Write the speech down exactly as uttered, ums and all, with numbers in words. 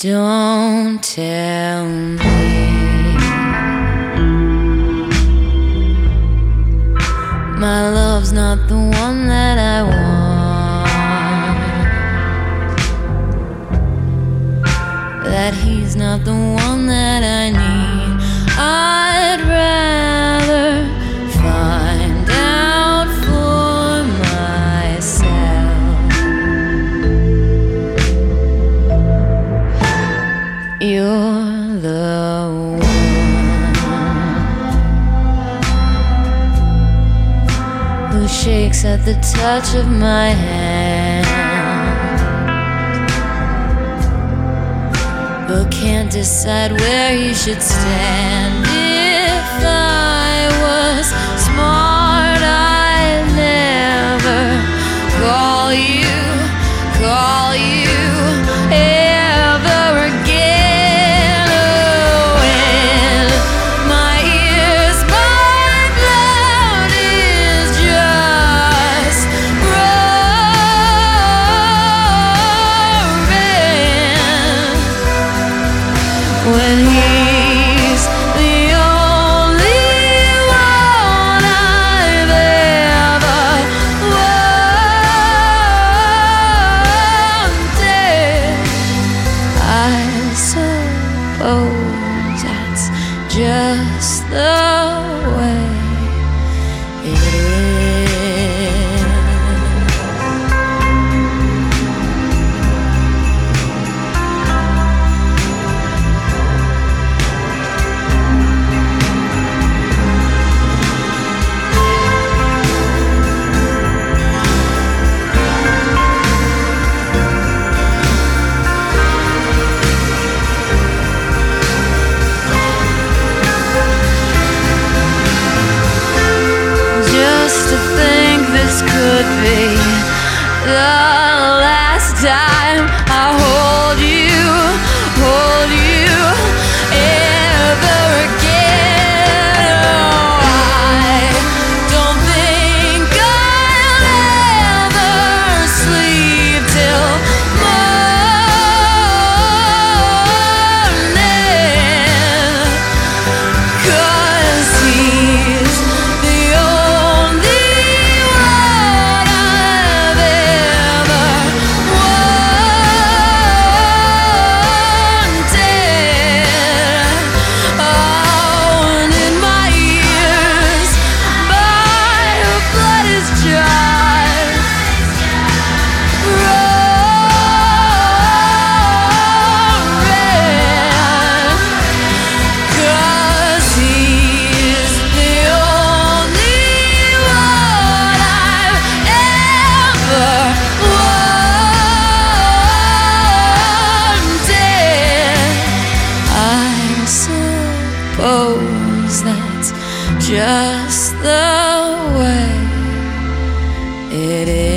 Don't tell me my love's not the one that I want, that he's not the one that I need. I'd rather find out for myself. You're the one who shakes at the touch of my hand, but can't decide where you should stand. If I was smart, I'd never call you, call you ever again. Oh, in my ears, my blood is just roaring when he's the only one I've ever wanted. I suppose that's just the way it is. Just to think this could be the last time I hold you, hold you ever again. Oh, I don't think I'll ever sleep till morning, 'cause he's the only one I've ever wanted. Oh, and in my ears, my blood is just roaring, 'cause he's the only one I've ever wanted. I suppose that's just the way it is.